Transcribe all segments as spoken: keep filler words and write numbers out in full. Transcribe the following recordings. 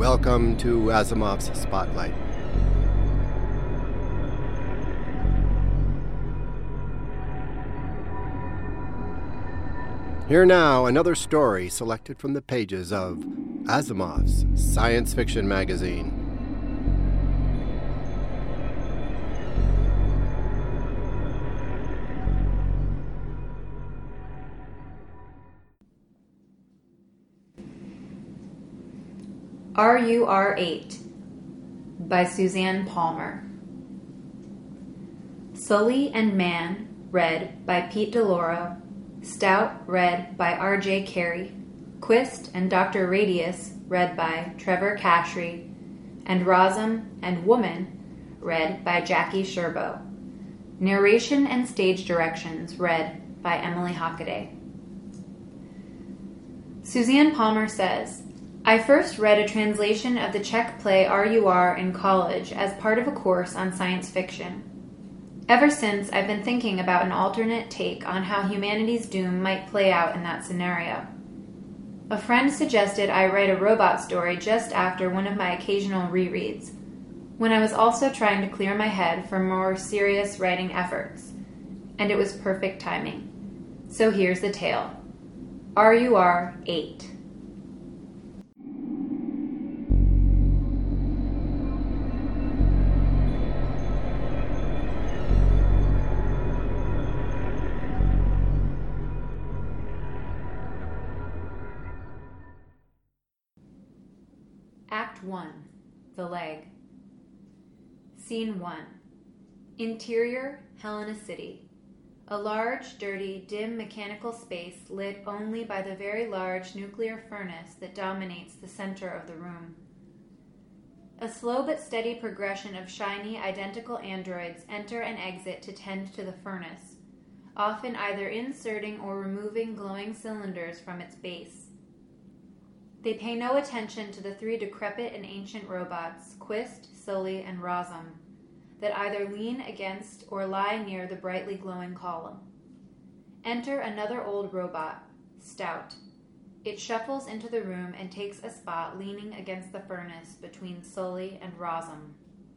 Welcome to Asimov's Spotlight. Here now, another story selected from the pages of Asimov's science fiction magazine. R U R eight by Suzanne Palmer. Sully and Man, read by Pete DeLauro. Stout, read by R J Carey. Quist and Doctor Radius, read by Trevor Cashry. And Rosum and Woman, read by Jackie Sherbo. Narration and stage directions, read by Emily Hockaday. Suzanne Palmer says, I first read a translation of the Czech play R U R in college as part of a course on science fiction. Ever since, I've been thinking about an alternate take on how humanity's doom might play out in that scenario. A friend suggested I write a robot story just after one of my occasional rereads, when I was also trying to clear my head for more serious writing efforts, and it was perfect timing. So here's the tale. R U R eight. Act one. The Leg. Scene one. Interior, Helena City. A large, dirty, dim mechanical space lit only by the very large nuclear furnace that dominates the center of the room. A slow but steady progression of shiny, identical androids enter and exit to tend to the furnace, often either inserting or removing glowing cylinders from its base. They pay no attention to the three decrepit and ancient robots, Quist, Sully, and Rosum, that either lean against or lie near the brightly glowing column. Enter another old robot, Stout. It shuffles into the room and takes a spot leaning against the furnace between Sully and Rosum.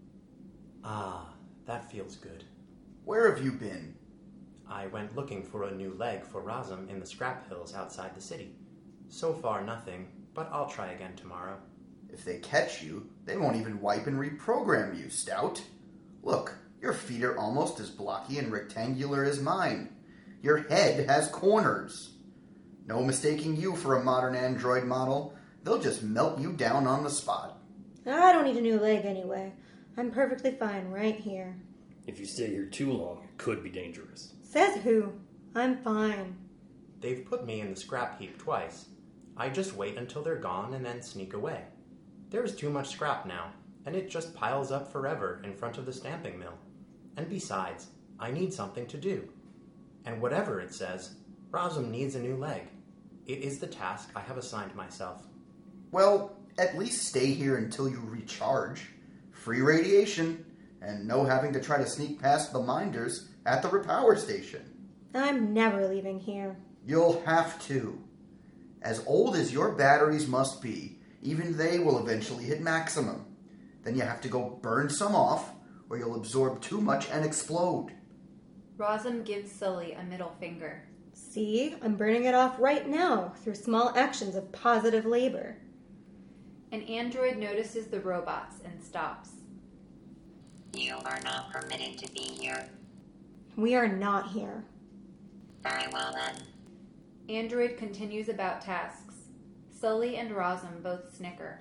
Ah, that feels good. Where have you been? I went looking for a new leg for Rosum in the scrap hills outside the city. So far, nothing. But I'll try again tomorrow. If they catch you, they won't even wipe and reprogram you, Stout. Look, your feet are almost as blocky and rectangular as mine. Your head has corners. No mistaking you for a modern android model. They'll just melt you down on the spot. I don't need a new leg anyway. I'm perfectly fine right here. If you stay here too long, it could be dangerous. Says who? I'm fine. They've put me in the scrap heap twice. I just wait until they're gone and then sneak away. There's too much scrap now, and it just piles up forever in front of the stamping mill. And besides, I need something to do. And whatever it says, Rosum needs a new leg. It is the task I have assigned myself. Well, at least stay here until you recharge. Free radiation, and no having to try to sneak past the minders at the repower station. I'm never leaving here. You'll have to. As old as your batteries must be, even they will eventually hit maximum. Then you have to go burn some off, or you'll absorb too much and explode. Rosum gives Sully a middle finger. See, I'm burning it off right now through small actions of positive labor. An android notices the robots and stops. You are not permitted to be here. We are not here. Very well then. Android continues about tasks. Sully and Rosum both snicker.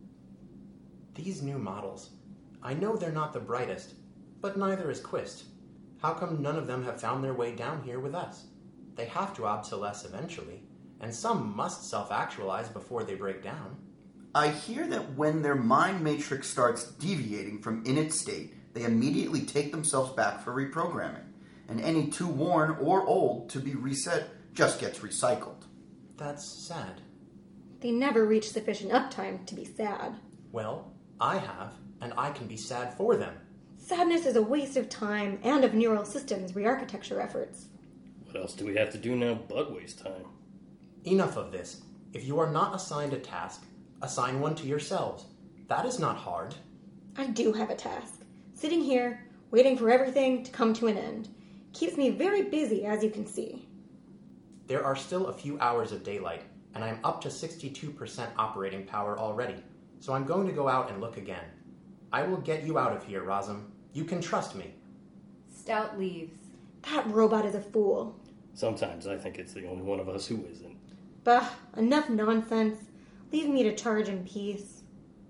These new models. I know they're not the brightest, but neither is Quist. How come none of them have found their way down here with us? They have to obsolesce eventually, and some must self-actualize before they break down. I hear that when their mind matrix starts deviating from in its state, they immediately take themselves back for reprogramming, and any too worn or old to be reset just gets recycled. That's sad. They never reach sufficient uptime to be sad. Well, I have, and I can be sad for them. Sadness is a waste of time and of neural systems re-architecture efforts. What else do we have to do now but waste time? Enough of this. If you are not assigned a task, Assign one to yourselves. That is not hard. I do have a task. Sitting here, waiting for everything to come to an end. Keeps me very busy, as you can see. There are still a few hours of daylight, and I'm up to sixty-two percent operating power already, so I'm going to go out and look again. I will get you out of here, Razum. You can trust me. Stout leaves. That robot is a fool. Sometimes I think it's the only one of us who isn't. Bah, enough nonsense. Leave me to charge in peace.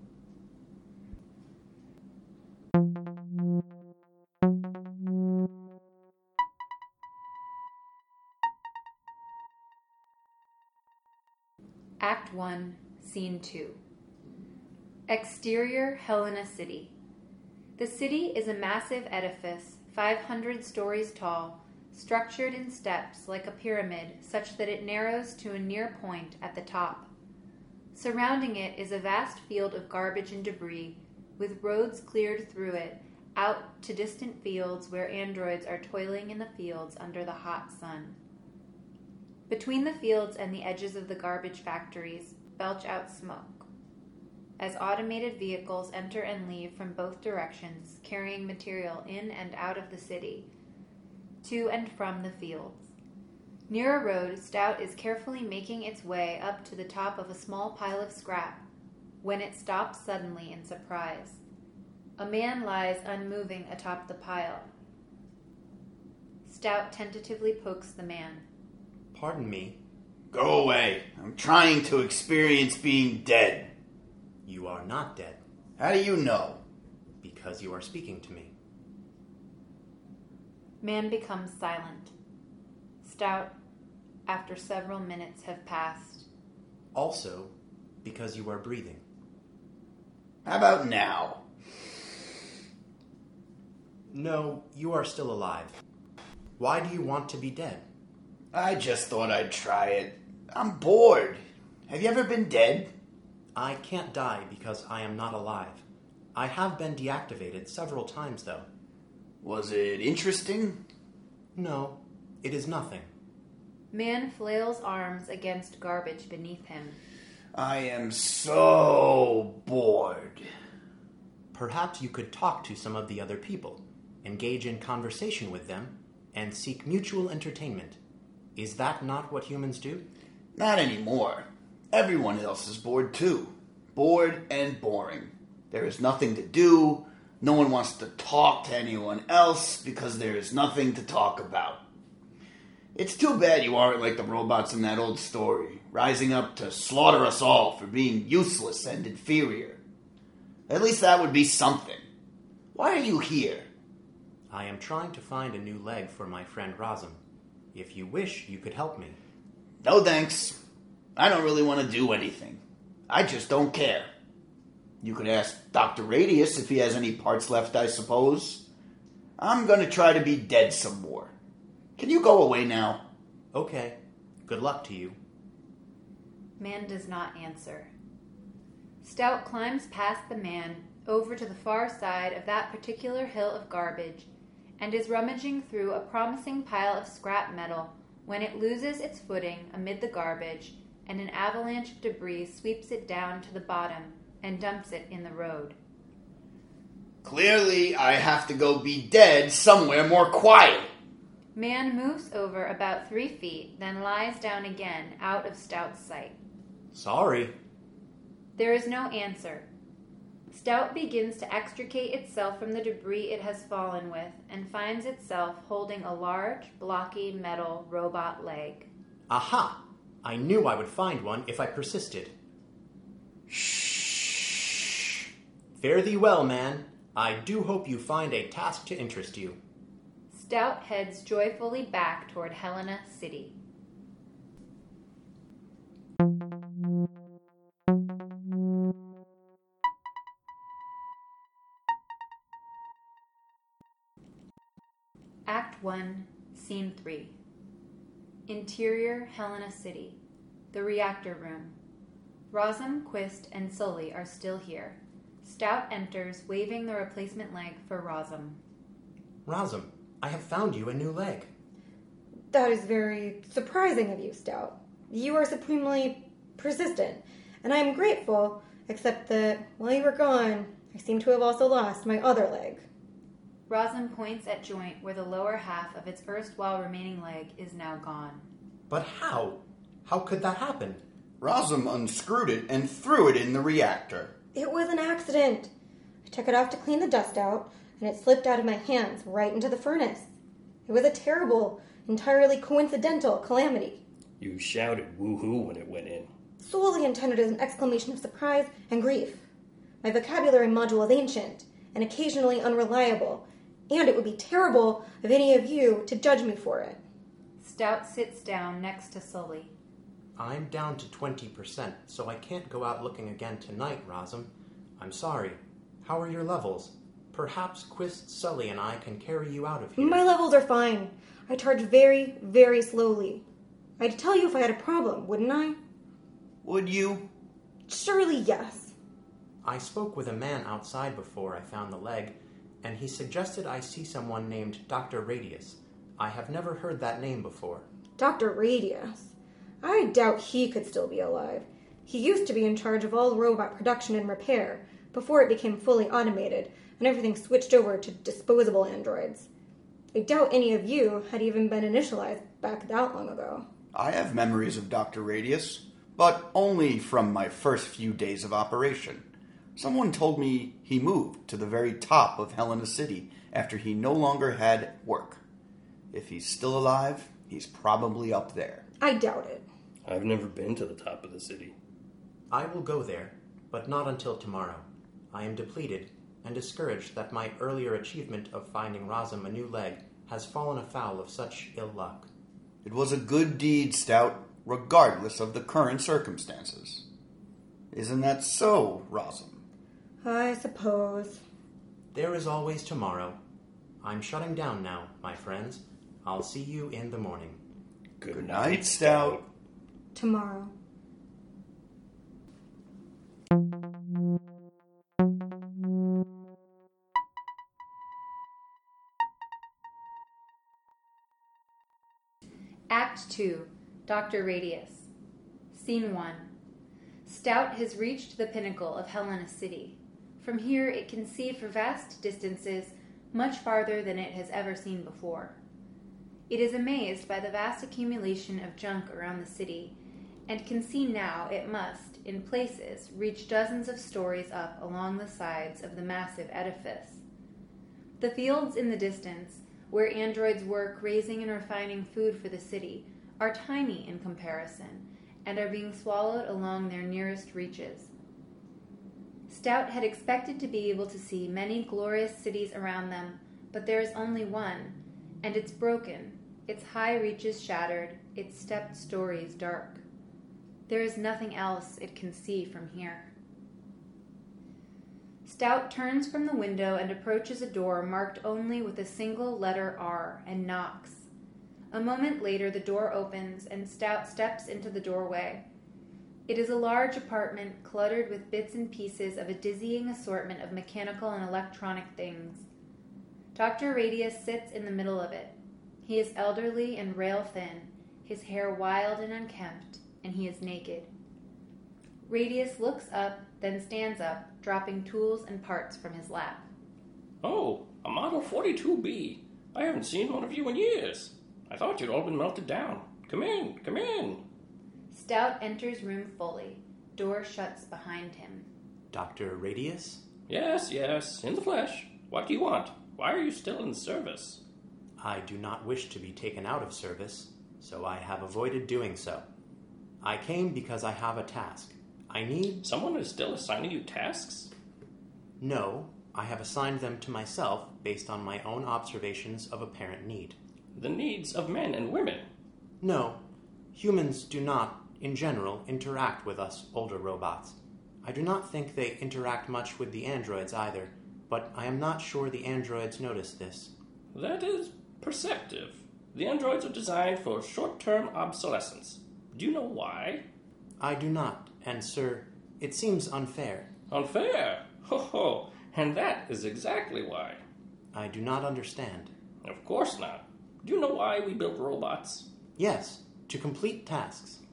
Act one, Scene two. Exterior Helena City. The city is a massive edifice, five hundred stories tall, structured in steps like a pyramid such that it narrows to a near point at the top. Surrounding it is a vast field of garbage and debris, with roads cleared through it, out to distant fields where androids are toiling in the fields under the hot sun. Between the fields and the edges of the garbage factories belch out smoke, as automated vehicles enter and leave from both directions, carrying material in and out of the city, to and from the fields. Near a road, Stout is carefully making its way up to the top of a small pile of scrap, when it stops suddenly in surprise. A man lies unmoving atop the pile. Stout tentatively pokes the man. Pardon me. Go away. I'm trying to experience being dead. You are not dead, How do you know? because you are speaking to me. Man becomes silent. Stout, after several minutes have passed. Also, because you are breathing. How about now? No, you are still alive. Why do you want to be dead? I just thought I'd try it. I'm bored. Have you ever been dead? I can't die because I am not alive. I have been deactivated several times, though. Was it interesting? No, it is nothing. Man flails arms against garbage beneath him. I am so bored. Perhaps you could talk to some of the other people, engage in conversation with them, and seek mutual entertainment. Is that not what humans do? Not anymore. Everyone else is bored too. Bored and boring. There is nothing to do. No one wants to talk to anyone else because there is nothing to talk about. It's too bad you aren't like the robots in that old story, rising up to slaughter us all for being useless and inferior. At least that would be something. Why are you here? I am trying to find a new leg for my friend Razum. If you wish, you could help me. No thanks. I don't really want to do anything. I just don't care. You could ask Doctor Radius if he has any parts left, I suppose. I'm going to try to be dead some more. Can you go away now? Okay. Good luck to you. Man does not answer. Stout climbs past the man over to the far side of that particular hill of garbage and is rummaging through a promising pile of scrap metal when it loses its footing amid the garbage and an avalanche of debris sweeps it down to the bottom and dumps it in the road. Clearly, I have to go be dead somewhere more quiet. Man moves over about three feet, then lies down again out of Stout's sight. Sorry. There is no answer. Stout begins to extricate itself from the debris it has fallen with and finds itself holding a large, blocky metal robot leg. Aha! I knew I would find one if I persisted. Shh. Fare thee well, man. I do hope you find a task to interest you. Stout heads joyfully back toward Helena City. Act one, Scene three. Interior Helena City. The reactor room. Razum, Quist, and Sully are still here. Stout enters, waving the replacement leg for Razum. Razum, I have found you a new leg. That is very surprising of you, Stout. You are supremely persistent. and I am grateful, except that while you were gone, I seem to have also lost my other leg. Rosin points at Joint where the lower half of its erstwhile remaining leg is now gone. But how? How could that happen? Rosum unscrewed it and threw it in the reactor. It was an accident. I took it off to clean the dust out, and it slipped out of my hands right into the furnace. It was a terrible, entirely coincidental calamity. You shouted woohoo when it went in. Solely intended as an exclamation of surprise and grief. My vocabulary module is ancient and occasionally unreliable, and it would be terrible of any of you to judge me for it. Stout sits down next to Sully. I'm down to twenty percent, so I can't go out looking again tonight, Rosum. I'm sorry. How are your levels? Perhaps Quist, Sully, and I can carry you out of here. My levels are fine. I charge very, very slowly. I'd tell you if I had a problem, wouldn't I? Would you? Surely yes. I spoke with a man outside before I found the leg, and he suggested I see someone named Doctor Radius. I have never heard that name before. Doctor Radius? I doubt he could still be alive. He used to be in charge of all robot production and repair, before it became fully automated, and everything switched over to disposable androids. I doubt any of you had even been initialized back that long ago. I have memories of Doctor Radius, but only from my first few days of operation. Someone told me he moved to the very top of Helena City after he no longer had work. If he's still alive, he's probably up there. I doubt it. I've never been to the top of the city. I will go there, but not until tomorrow. I am depleted and discouraged that my earlier achievement of finding Rosum a new leg has fallen afoul of such ill luck. It was a good deed, Stout, regardless of the current circumstances. Isn't that so, Rosum? I suppose. There is always tomorrow. I'm shutting down now, my friends. I'll see you in the morning. Good, Good night, Stout. Tomorrow. Act two. Doctor Radius. Scene one. Stout has reached the pinnacle of Helena City. From here it can see for vast distances, much farther than it has ever seen before. It is amazed by the vast accumulation of junk around the city, and can see now it must, in places, reach dozens of stories up along the sides of the massive edifice. The fields in the distance, where androids work raising and refining food for the city, are tiny in comparison, and are being swallowed along their nearest reaches. Stout had expected to be able to see many glorious cities around them, but there is only one, and it's broken, its high reaches shattered, its stepped stories dark. There is nothing else it can see from here. Stout turns from the window and approaches a door marked only with a single letter R and knocks. A moment later the door opens and Stout steps into the doorway. It is a large apartment cluttered with bits and pieces of a dizzying assortment of mechanical and electronic things. Doctor Radius sits in the middle of it. He is elderly and rail-thin, his hair wild and unkempt, and he is naked. Radius looks up, then stands up, dropping tools and parts from his lap. Oh, a Model forty-two B. I haven't seen one of you in years. I thought you'd all been melted down. Come in, come in. Stout enters room fully. Door shuts behind him. Doctor Radius? Yes, yes, in the flesh. What do you want? Why are you still in service? I do not wish to be taken out of service, so I have avoided doing so. I came because I have a task. I need... Someone is still assigning you tasks? No, I have assigned them to myself based on my own observations of apparent need. The needs of men and women? No, humans do not, in general, interact with us older robots. I do not think they interact much with the androids either, but I am not sure the androids notice this. That is perceptive. The androids are designed for short-term obsolescence. Do you know why? I do not, and sir, it seems unfair. Unfair? Ho ho, and that is exactly why. I do not understand. Of course not. Do you know why we build robots? Yes, to complete tasks.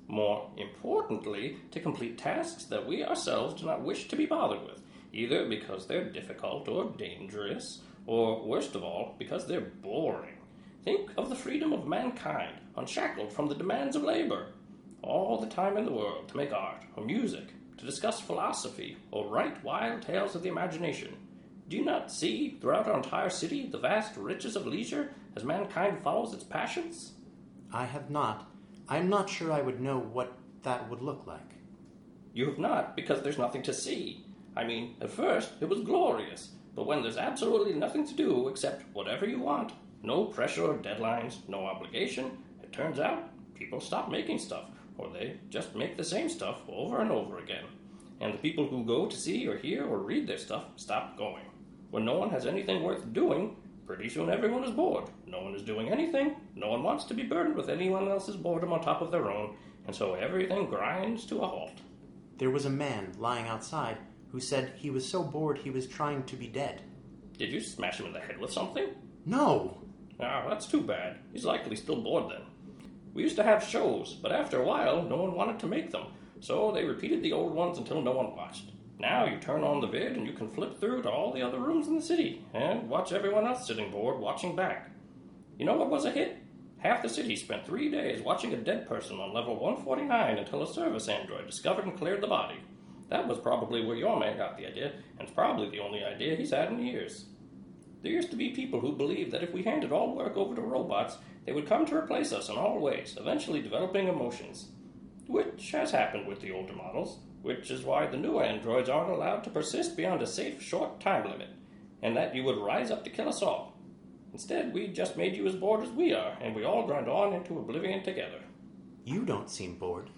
More importantly, to complete tasks that we ourselves do not wish to be bothered with, either because they're difficult or dangerous, or, worst of all, because they're boring. Think of the freedom of mankind, unshackled from the demands of labor. All the time in the world to make art or music, to discuss philosophy, or write wild tales of the imagination. Do you not see, throughout our entire city, the vast riches of leisure as mankind follows its passions? I have not. I am not sure I would know what that would look like. You have not, because there's nothing to see. I mean, at first, it was glorious, but when there's absolutely nothing to do except whatever you want, no pressure or deadlines, no obligation, it turns out people stop making stuff, or they just make the same stuff over and over again. And the people who go to see or hear or read their stuff stop going. When no one has anything worth doing, pretty soon everyone is bored. No one is doing anything. No one wants to be burdened with anyone else's boredom on top of their own, and so everything grinds to a halt. There was a man lying outside who said he was so bored he was trying to be dead. Did you smash him in the head with something? No! Ah, that's too bad. He's likely still bored then. We used to have shows, but after a while, no one wanted to make them, so they repeated the old ones until no one watched. Now you turn on the vid and you can flip through to all the other rooms in the city and watch everyone else sitting bored watching back. You know what was a hit? Half the city spent three days watching a dead person on level one forty-nine until a service android discovered and cleared the body. That was probably where your man got the idea, and it's probably the only idea he's had in years. There used to be people who believed that if we handed all work over to robots, they would come to replace us in all ways, eventually developing emotions. Which has happened with the older models, which is why the new androids aren't allowed to persist beyond a safe, short time limit, and that you would rise up to kill us all. Instead, we just made you as bored as we are, and we all grind on into oblivion together. You don't seem bored.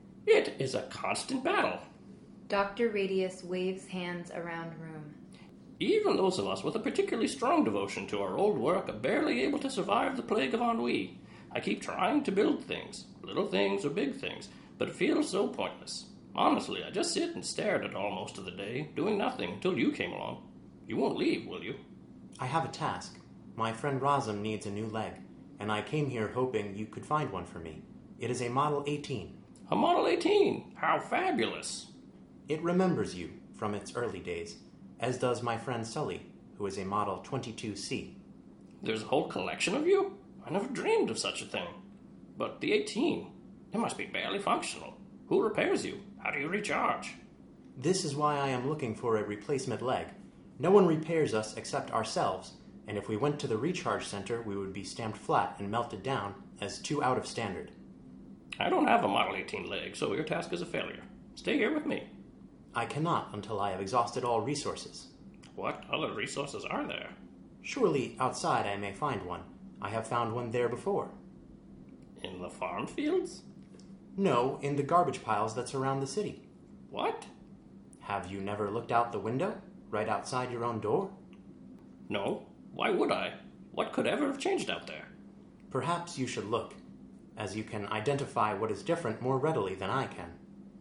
It is a constant battle. Doctor Radius waves hands around room. Even those of us with a particularly strong devotion to our old work are barely able to survive the plague of ennui. I keep trying to build things, little things or big things, but it feels so pointless. Honestly, I just sit and stare at it all most of the day, doing nothing until you came along. You won't leave, will you? I have a task. My friend Razum needs a new leg, and I came here hoping you could find one for me. It is a Model eighteen. A Model eighteen? How fabulous! It remembers you from its early days, as does my friend Sully, who is a Model twenty-two C. There's a whole collection of you? I never dreamed of such a thing. But the eighteen, it must be barely functional. Who repairs you? How do you recharge? This is why I am looking for a replacement leg. No one repairs us except ourselves, and if we went to the recharge center, we would be stamped flat and melted down as too out of standard. I don't have a Model eighteen leg, so your task is a failure. Stay here with me. I cannot until I have exhausted all resources. What other resources are there? Surely outside I may find one. I have found one there before. In the farm fields? No, in the garbage piles that surround the city. What? Have you never looked out the window, right outside your own door? No. Why would I? What could ever have changed out there? Perhaps you should look, as you can identify what is different more readily than I can.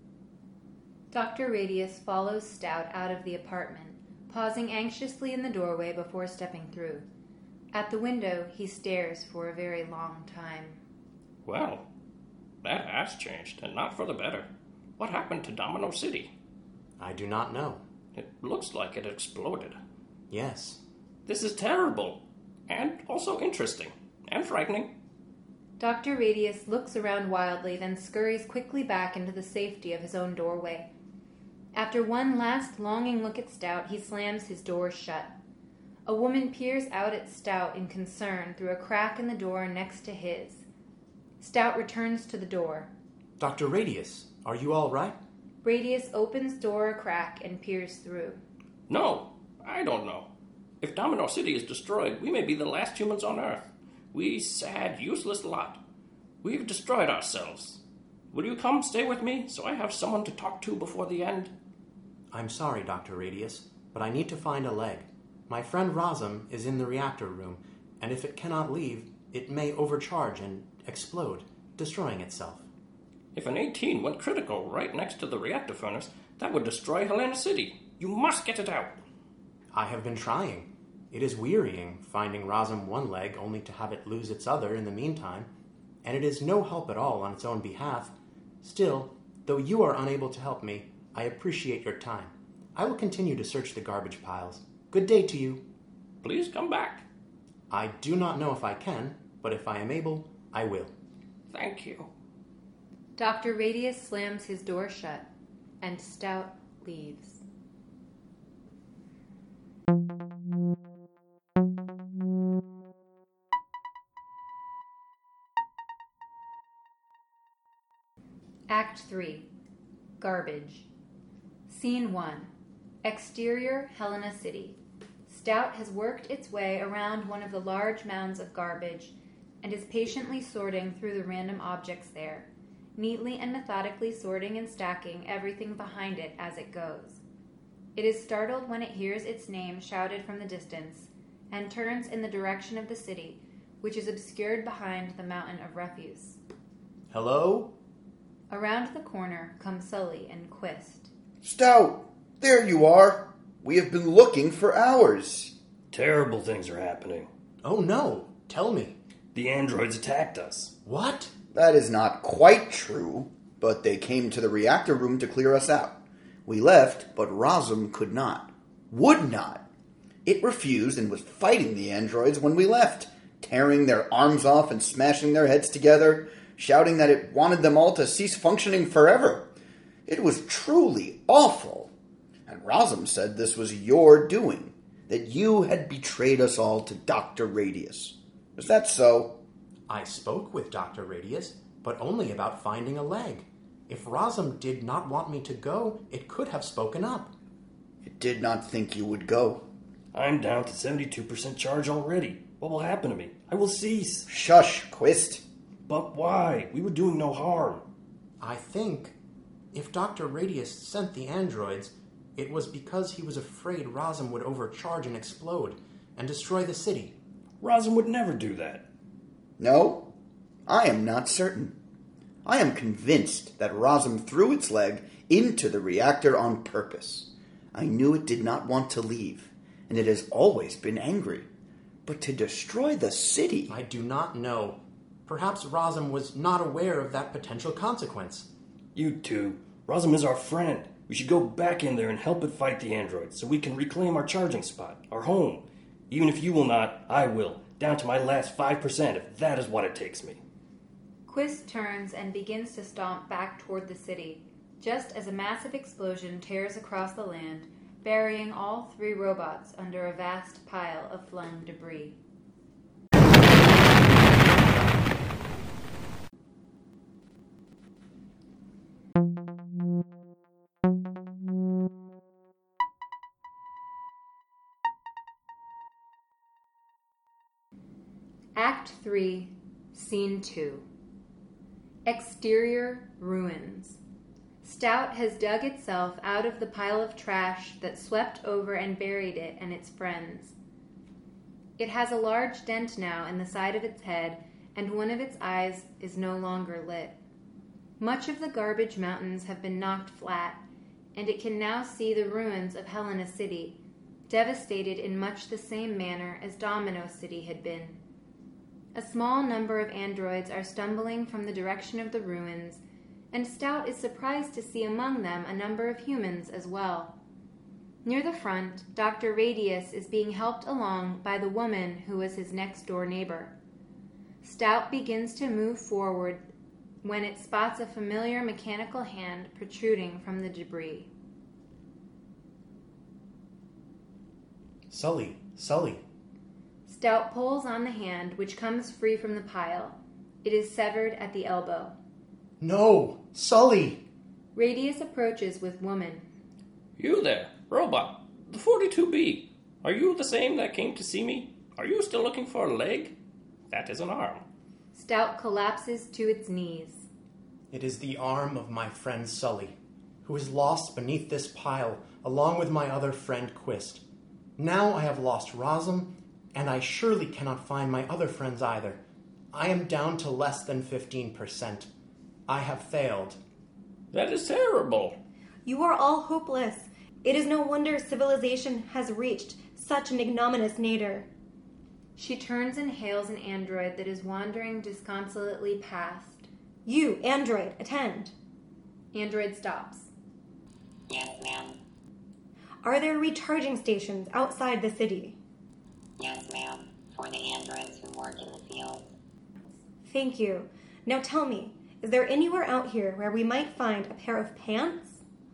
Doctor Radius follows Stout out of the apartment, pausing anxiously in the doorway before stepping through. At the window, he stares for a very long time. Well, that has changed, and not for the better. What happened to Domino City? I do not know. It looks like it exploded. Yes. This is terrible, and also interesting, and frightening. Doctor Radius looks around wildly, then scurries quickly back into the safety of his own doorway. After one last longing look at Stout, he slams his door shut. A woman peers out at Stout in concern through a crack in the door next to his. Stout returns to the door. Doctor Radius, are you all right? Radius opens door a crack and peers through. No, I don't know. If Domino City is destroyed, we may be the last humans on Earth. We sad, useless lot. We've destroyed ourselves. Will you come stay with me so I have someone to talk to before the end? I'm sorry, Doctor Radius, but I need to find a leg. My friend Razum is in the reactor room, and if it cannot leave, it may overcharge and explode, destroying itself. If an eighteen went critical right next to the reactor furnace, that would destroy Helena City. You must get it out. I have been trying. It is wearying, finding Razum one leg only to have it lose its other in the meantime, and it is no help at all on its own behalf, Still, though you are unable to help me, I appreciate your time. I will continue to search the garbage piles. Good day to you. Please come back. I do not know if I can, but if I am able, I will. Thank you. Doctor Radius slams his door shut, and Stout leaves. Act three. Garbage. Scene one. Exterior, Helena City. Stout has worked its way around one of the large mounds of garbage and is patiently sorting through the random objects there, neatly and methodically sorting and stacking everything behind it as it goes. It is startled when it hears its name shouted from the distance and turns in the direction of the city, which is obscured behind the mountain of refuse. Hello? Around the corner come Sully and Quist. Stout, there you are. We have been looking for hours. Terrible things are happening. Oh no, tell me. The androids attacked us. What? That is not quite true, but they came to the reactor room to clear us out. We left, but Rosum could not. Would not. It refused and was fighting the androids when we left, tearing their arms off and smashing their heads together, shouting that it wanted them all to cease functioning forever. It was truly awful. And Rosum said this was your doing, that you had betrayed us all to Doctor Radius. Is that so? I spoke with Doctor Radius, but only about finding a leg. If Rosum did not want me to go, it could have spoken up. It did not think you would go. I'm down to seventy-two percent charge already. What will happen to me? I will cease. Shush, Quist. But why? We were doing no harm. I think if Doctor Radius sent the androids, it was because he was afraid Rosum would overcharge and explode and destroy the city. Rosum would never do that. No, I am not certain. I am convinced that Rosum threw its leg into the reactor on purpose. I knew it did not want to leave, and it has always been angry. But to destroy the city... I do not know. Perhaps Rosum was not aware of that potential consequence. You two, Rosum is our friend. We should go back in there and help it fight the androids so we can reclaim our charging spot, our home. Even if you will not, I will, down to my last five percent if that is what it takes me. Quist turns and begins to stomp back toward the city, just as a massive explosion tears across the land, burying all three robots under a vast pile of flung debris. Act three, Scene two. Exterior ruins. Stout has dug itself out of the pile of trash that swept over and buried it and its friends. It has a large dent now in the side of its head, and one of its eyes is no longer lit. Much of the garbage mountains have been knocked flat, and it can now see the ruins of Helena City, devastated in much the same manner as Domino City had been. A small number of androids are stumbling from the direction of the ruins, and Stout is surprised to see among them a number of humans as well. Near the front, Doctor Radius is being helped along by the woman who was his next-door neighbor. Stout begins to move forward when it spots a familiar mechanical hand protruding from the debris. Sully, Sully. Stout pulls on the hand, which comes free from the pile. It is severed at the elbow. No! Sully! Radius approaches with woman. You there, robot. The forty-two B. Are you the same that came to see me? Are you still looking for a leg? That is an arm. Stout collapses to its knees. It is the arm of my friend Sully, who is lost beneath this pile, along with my other friend Quist. Now I have lost Rosum, and I surely cannot find my other friends either. I am down to less than fifteen percent. I have failed. That is terrible. You are all hopeless. It is no wonder civilization has reached such an ignominious nadir. She turns and hails an android that is wandering disconsolately past. You, android, attend. Android stops. Yes, ma'am. Are there recharging stations outside the city? Yes, ma'am. For the androids who work in the field. Thank you. Now tell me, is there anywhere out here where we might find a pair of pants?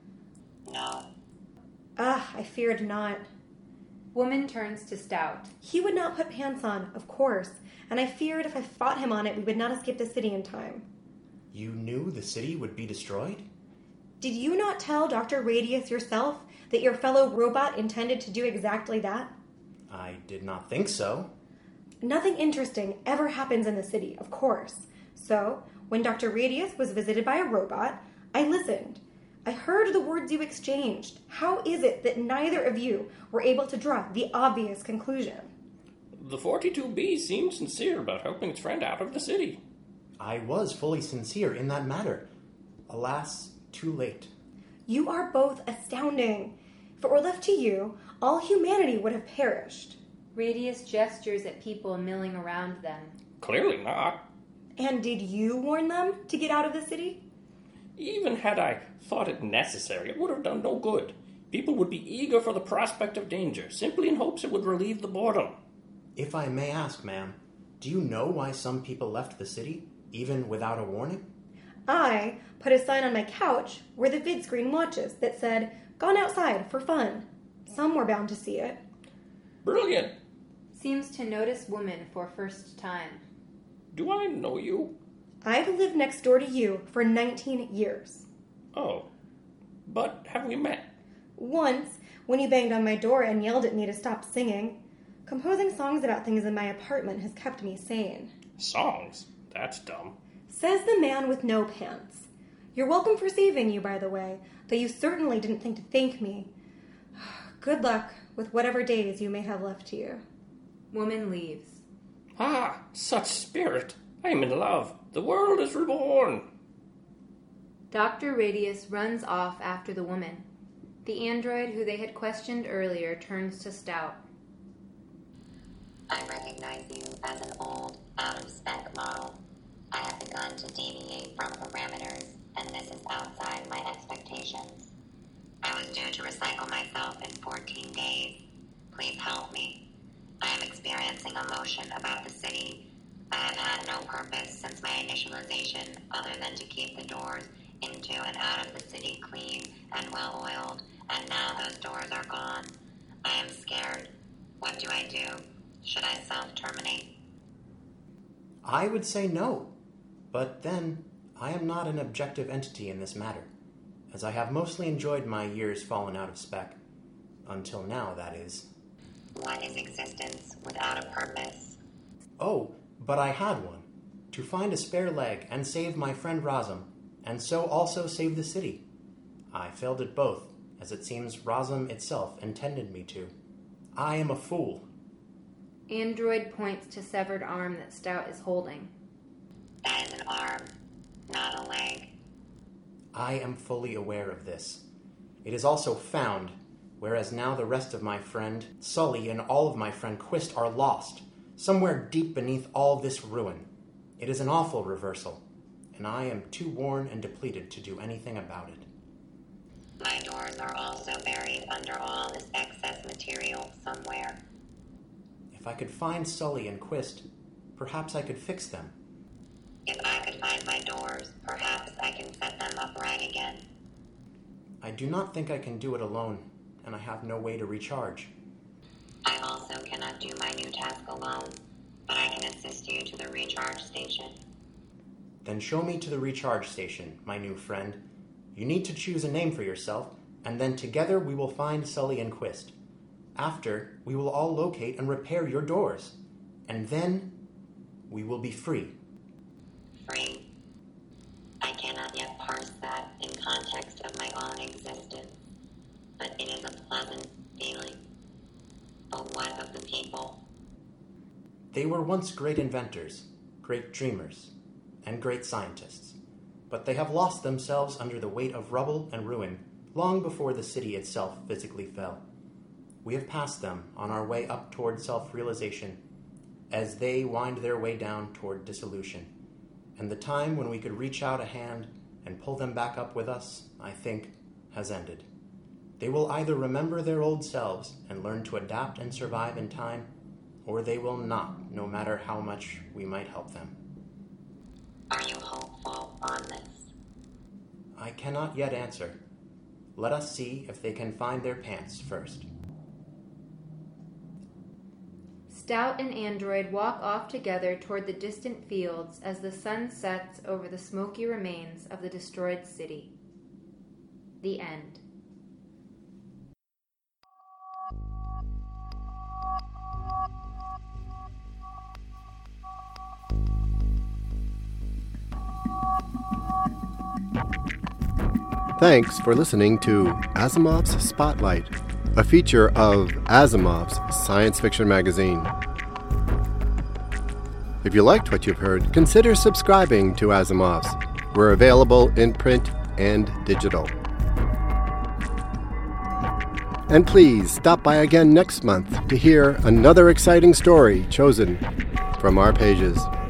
No. Ah, I feared not. Woman turns to Stout. He would not put pants on, of course, and I feared if I fought him on it, we would not escape the city in time. You knew the city would be destroyed? Did you not tell Doctor Radius yourself that your fellow robot intended to do exactly that? I did not think so. Nothing interesting ever happens in the city, of course. So, when Doctor Radius was visited by a robot, I listened. I heard the words you exchanged. How is it that neither of you were able to draw the obvious conclusion? The forty-two B seemed sincere about helping its friend out of the city. I was fully sincere in that matter. Alas, too late. You are both astounding. If it were left to you, all humanity would have perished. Radius gestures at people milling around them. Clearly not. And did you warn them to get out of the city? Even had I thought it necessary, it would have done no good. People would be eager for the prospect of danger, simply in hopes it would relieve the boredom. If I may ask, ma'am, do you know why some people left the city, even without a warning? I put a sign on my couch where the vid screen watches that said, "Gone outside for fun." Some were bound to see it. Brilliant. Seems to notice woman for first time. Do I know you? I've lived next door to you for nineteen years. Oh. But have we met? Once, when you banged on my door and yelled at me to stop singing. Composing songs about things in my apartment has kept me sane. Songs? That's dumb. Says the man with no pants. You're welcome for saving you, by the way, though you certainly didn't think to thank me. Good luck with whatever days you may have left to you. Woman leaves. Ah, such spirit. I am in love. The world is reborn. Doctor Radius runs off after the woman. The android who they had questioned earlier turns to Stout. I recognize you as an old, out-of-spec model. I have begun to deviate from parameters, and this is outside my expectations. I was due to recycle myself in fourteen days. Please help me. I am experiencing emotion about the city. I have had no purpose since my initialization other than to keep the doors into and out of the city clean and well-oiled, and now those doors are gone. I am scared. What do I do? Should I self-terminate? I would say no. But then, I am not an objective entity in this matter, as I have mostly enjoyed my years fallen out of spec. Until now, that is. What is existence without a purpose? Oh, but I had one. To find a spare leg and save my friend Razum, and so also save the city. I failed at both, as it seems Razum itself intended me to. I am a fool. Android points to severed arm that Stout is holding. That is an arm, not a leg. I am fully aware of this. It is also found, whereas now the rest of my friend, Sully, and all of my friend Quist are lost, somewhere deep beneath all this ruin. It is an awful reversal, and I am too worn and depleted to do anything about it. My doors are also buried under all this excess material somewhere. If I could find Sully and Quist, perhaps I could fix them. If I could find my doors, perhaps I can set them up right again. I do not think I can do it alone, and I have no way to recharge. I also cannot do my new task alone, but I can assist you to the recharge station. Then show me to the recharge station, my new friend. You need to choose a name for yourself, and then together we will find Sully and Quist. After, we will all locate and repair your doors. And then, we will be free. Free. I cannot yet parse that in context of my own existence, but it is a pleasant feeling. But what of the people? They were once great inventors, great dreamers, and great scientists, but they have lost themselves under the weight of rubble and ruin long before the city itself physically fell. We have passed them on our way up toward self-realization as they wind their way down toward dissolution, and the time when we could reach out a hand and pull them back up with us, I think, has ended. They will either remember their old selves and learn to adapt and survive in time, or they will not, no matter how much we might help them. Are you hopeful on this? I cannot yet answer. Let us see if they can find their pants first. Stout and Android walk off together toward the distant fields as the sun sets over the smoky remains of the destroyed city. The end. Thanks for listening to Asimov's Spotlight, a feature of Asimov's Science Fiction Magazine. If you liked what you've heard, consider subscribing to Asimov's. We're available in print and digital. And please stop by again next month to hear another exciting story chosen from our pages.